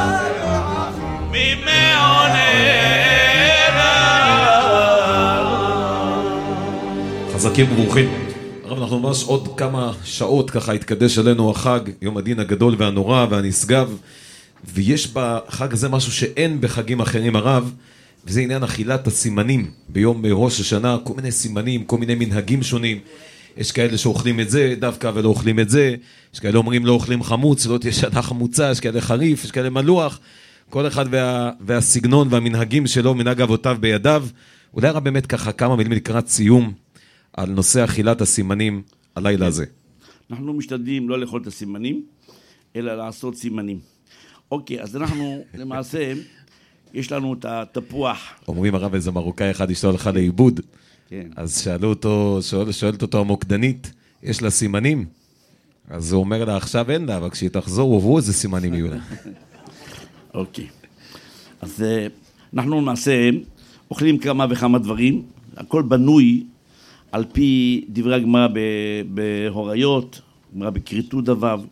Speaker 3: ממעונך
Speaker 2: חזקים וברוכים. הרב, אנחנו ממש עוד כמה שעות ככה התקדש עלינו החג, יום הדין הגדול והנורא והנשגב, ויש בחג הזה משהו שאין בחגים אחרים הרב, וזה עניין אכילת הסימנים ביום ראש השנה, כל מיני סימנים, כל מיני מנהגים שונים. יש כאלה שאוכלים את זה דווקא ולא אוכלים את זה, יש כאלה אומרים לא אוכלים חמוץ, לא תהיה שנה חמוצה, יש כאלה חריף, יש כאלה מלוח, כל אחד והסגנון והמנהגים שלו, מנהג אבותיו בידיו. אולי הרב באמת ככה כמה מילים לקראת סיום על נושא אכילת הסימנים הלילה הזה.
Speaker 3: אנחנו משתדלים לא לאכול את הסימנים, אלא לעשות סימנים. אוקיי, אז אנחנו למעשה, יש לנו את התפוח.
Speaker 2: אומרים הרב איזה מרוקאי אחד אשתו הלכה לאיבוד,
Speaker 3: כן.
Speaker 2: אז שואלת אותו המוקדנית, יש לה סימנים? אז הוא אומר לה, עכשיו אין לה, אבל כשהיא תחזור, עוברו איזה סימנים יהיו לה.
Speaker 3: אוקיי. אז אנחנו למעשה אוכלים כמה וכמה דברים, הכל בנוי על פי דברי הגמרא בהוריות, גמרא בכריתות דבב,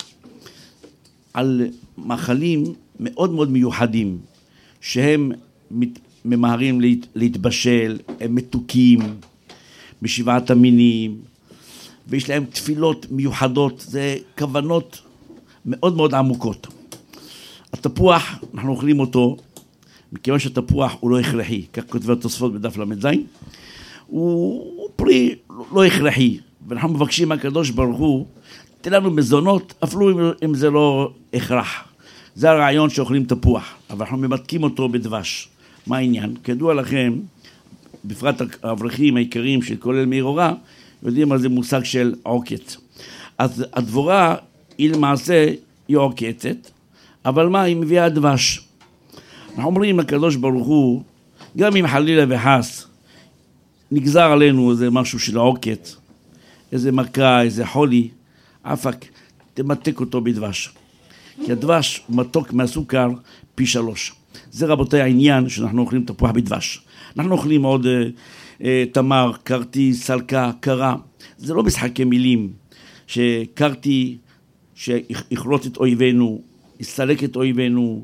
Speaker 3: על מאכלים מאוד מאוד מיוחדים, שהם ממהרים להתבשל, הם מתוקים, משבעת המינים, ויש להם תפילות מיוחדות, זה כוונות מאוד מאוד עמוקות. התפוח, אנחנו אוכלים אותו, מכיוון שהתפוח הוא לא הכרחי, כך כותבי התוספות בדף למד זין, הוא פרי לא הכרחי, ואנחנו מבקשים מהקדוש ברוך הוא, תן לנו מזונות, אפילו אם זה לא הכרח. זה הרעיון שאוכלים תפוח, אבל אנחנו ממתקים אותו בדבש. מה העניין? כידוע לכם, בפרט האברכים העיקריים של כולל מאיר אורה, יודעים על זה מושג של עוקץ. אז הדבורה היא למעשה, היא עוקצת, אבל מה? היא מביאה דבש. אנחנו אומרים לקדוש ברוך הוא, גם אם חלילה וחס, נגזר עלינו איזה משהו של עוקץ, איזה מכה, איזה חולי, אפק, תמתק אותו בדבש. כי הדבש מתוק מהסוכר פי 3. זה רבותי העניין שאנחנו אוכלים תפוח בדבש. אנחנו אוכלים עוד תמר, קרטי, סלקה, קרה. זה לא משחקי מילים שקרטי שיכרות את אויבינו, יסלק את אויבינו,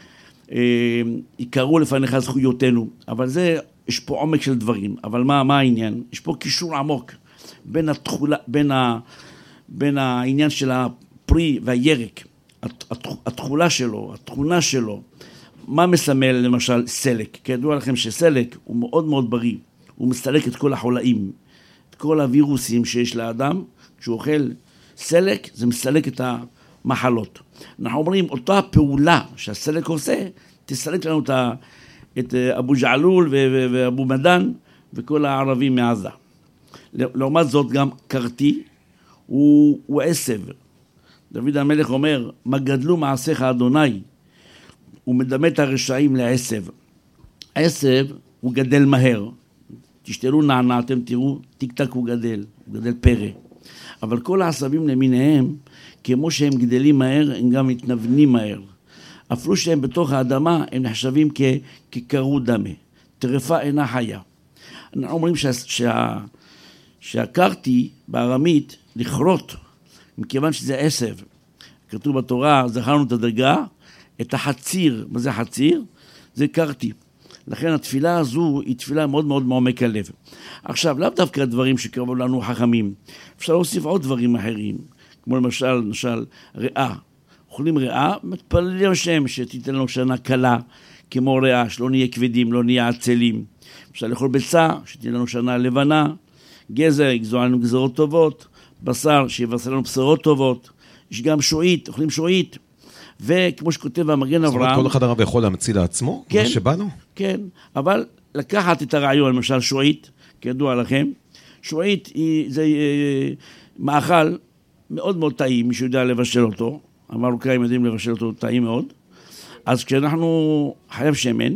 Speaker 3: יקראו לפניך זכויותינו. אבל זה, יש פה עומק של דברים. אבל מה העניין? יש פה קישור עמוק בין התחולה, בין העניין של הפרי והירק, התכולה שלו, התכונה שלו. מה מסמל למשל סלק? כידוע לכם שסלק הוא מאוד מאוד בריא, הוא מסלק את כל החולאים, את כל הווירוסים שיש לאדם. כשהוא אוכל סלק זה מסלק את המחלות. אנחנו אומרים אותה פעולה שהסלק עושה, תסלק לנו את אבו ג'עלול ואבו מדן וכל הערבים מעזה. לעומת זאת גם קרטי הוא עשב. דוד המלך אומר, מה גדלו מעשיך אדוני, הוא מדמה את הרשעים לעשב. עשב הוא גדל מהר. תשתלו נענה, אתם תראו, טיק טק הוא גדל פרא. אבל כל העשבים למיניהם, כמו שהם גדלים מהר, הם גם מתנוונים מהר. אפילו שהם בתוך האדמה, הם נחשבים כקרו דמה. טרפה אינה חיה. אנחנו אומרים שהקרתי בארמית לכרות, מכיוון שזה עשב. כתוב בתורה, זכרנו את הדרגה, את החציר. מה זה חציר? זה קרתי. לכן התפילה הזו היא תפילה מאוד מאוד מעומק הלב. עכשיו, לאו דווקא הדברים שקרבו לנו חכמים. אפשר להוסיף עוד דברים אחרים, כמו למשל ריאה. אוכלים ריאה, מתפללים השם שתיתן לנו שנה קלה, כמו ריאה, שלא נהיה כבדים, לא נהיה עצלים. אפשר לאכול ביצה, שתיתן לנו שנה לבנה, גזר, יגזור לנו גזרות טובות, בשר, שיבשר לנו בשורות טובות. יש גם שועית, אוכלים שועית. וכמו שכותב המגן אברהם... זאת אומרת, כל אחד הרב יכול להמציא לעצמו?
Speaker 2: כן, מה שבאנו?
Speaker 3: כן, אבל לקחת את הרעיון, למשל שועית, כידוע לכם, שועית זה מאכל מאוד מאוד טעים, מי שיודע לבשל אותו, המרוקאים יודעים לבשל אותו טעים מאוד, אז כשאנחנו חייב שמן,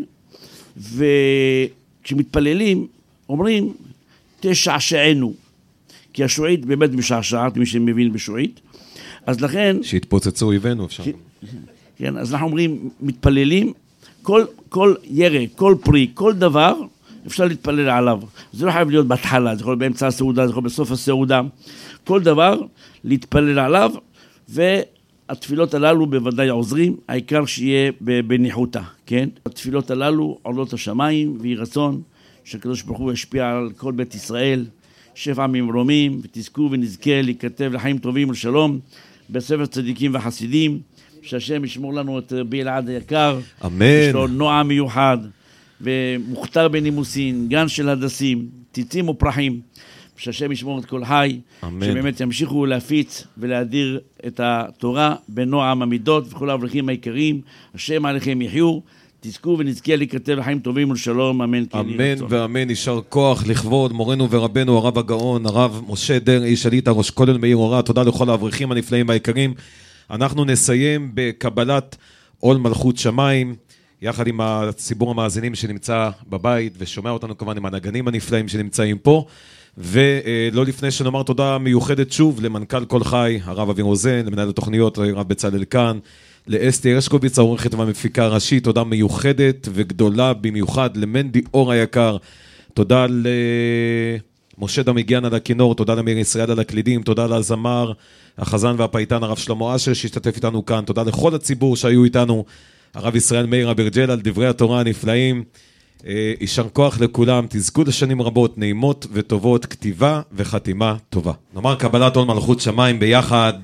Speaker 3: וכשמתפללים, אומרים, תשעשענו, כי השועית באמת משעשעת, מי שמבין בשועית, אז לכן...
Speaker 2: שהתפוצצו אויבינו, אפשר.
Speaker 3: כן, אז אנחנו אומרים, מתפללים, כל ירק, כל פרי, כל דבר, אפשר להתפלל עליו. זה לא חייב להיות בהתחלה, זה יכול להיות באמצע הסעודה, זה יכול להיות בסוף הסעודה. כל דבר, להתפלל עליו, והתפילות הללו בוודאי עוזרים, העיקר שיהיה בניחותה, כן? התפילות הללו עולות השמיים, ויהי רצון שהקדוש ברוך הוא ישפיע על כל בית ישראל, שפע ממרומים, ותזכו ונזכה להיכתב לחיים טובים ולשלום, בספר צדיקים וחסידים, שהשם ישמור לנו את רבי אלעד היקר.
Speaker 2: אמן.
Speaker 3: יש לו נועם מיוחד, ומוכתר בנימוסין, גן של הדסים, ציצים ופרחים, שהשם ישמור את כל חי,
Speaker 2: אמן.
Speaker 3: שבאמת ימשיכו להפיץ ולהדיר את התורה בנועם המידות, וכל האברכים העיקריים, השם עליכם יחיו, תזכו ונזכה להיכתב לחיים טובים ולשלום, אמן.
Speaker 2: אמן ואמן, יישר כוח לכבוד מורנו ורבנו הרב הגאון, הרב משה דרעי שליט"א ראש כולל מאיר אורה. תודה לכל האברכים הנפלאים והיקרים. אנחנו נסיים בקבלת עול מלכות שמיים, יחד עם הציבור המאזינים שנמצא בבית ושומע אותנו כמובן עם הנגנים הנפלאים שנמצאים פה, ולא לפני שנאמר תודה מיוחדת שוב למנכ"ל כל חי, הרב אבי רוזן, למנהל התוכניות הרב בצלאל כאן, לאסתי הרשקוביץ העורכת והמפיקה הראשית, תודה מיוחדת וגדולה במיוחד למנדי אור היקר, תודה למשה דמיגיאן על הכינור, תודה למאיר ישראל על הקלידים, תודה לזמר, החזן והפייטן הרב שלמה אשר שהשתתף איתנו כאן, תודה לכל הציבור שהיו איתנו, הרב ישראל מאיר אברג'ל על דברי התורה הנפלאים, יישר כוח לכולם, תזכו לשנים רבות, נעימות וטובות, כתיבה וחתימה טובה. נאמר קבלת עול מלכות שמיים ביחד,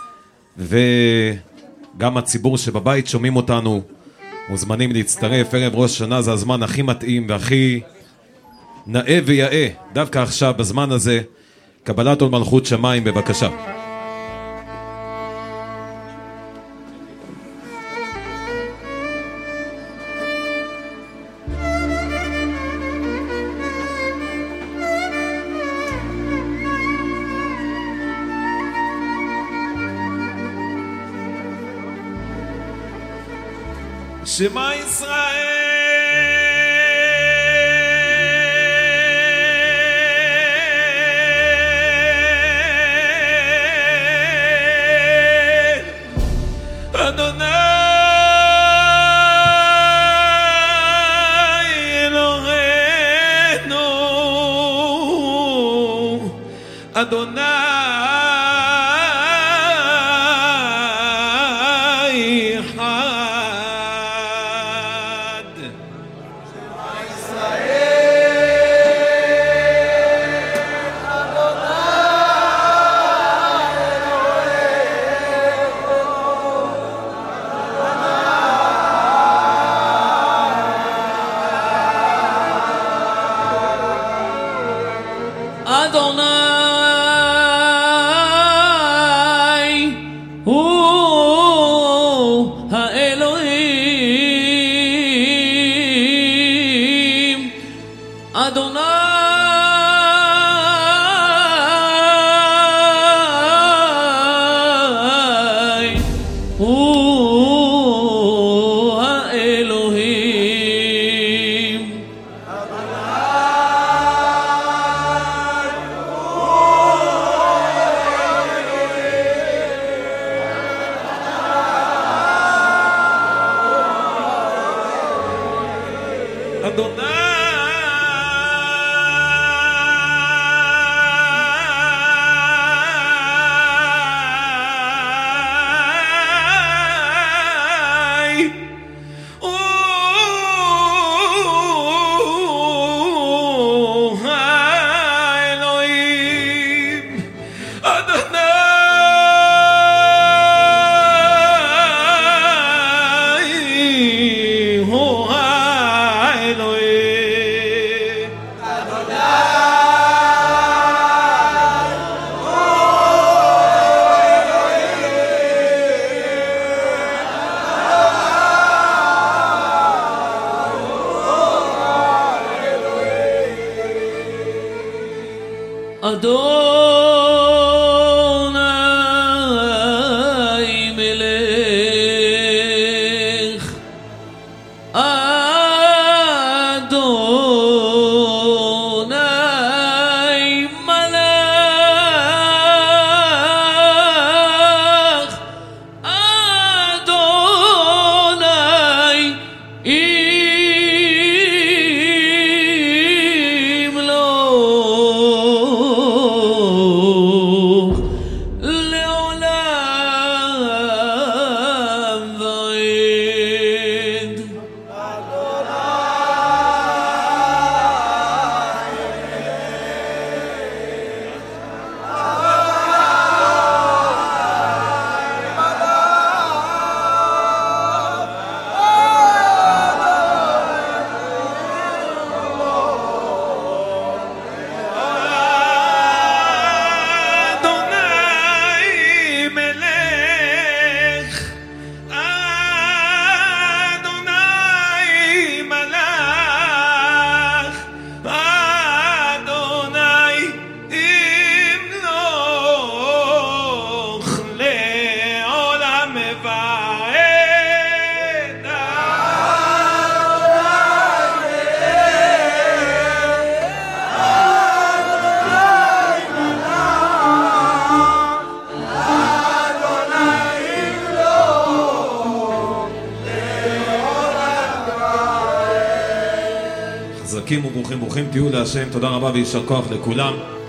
Speaker 2: וגם הציבור שבבית שומעים אותנו, מוזמנים להצטרף, ערב ראש השנה זה הזמן הכי מתאים והכי נאה ויאה, דווקא עכשיו בזמן הזה, קבלת עול מלכות שמיים בבקשה. שמע ישראל אדוני אלוהינו אדוני
Speaker 4: אדוני מלך, אדוני מלך, אדוני ימלוך לעולם ועד.
Speaker 2: אדוני מלך, אדוני מלך, אדוני ימלוך לעולם ועד. חזקים וברוכים, ברוכים תהיו להשם. תודה רבה ויישר כוח לכולם.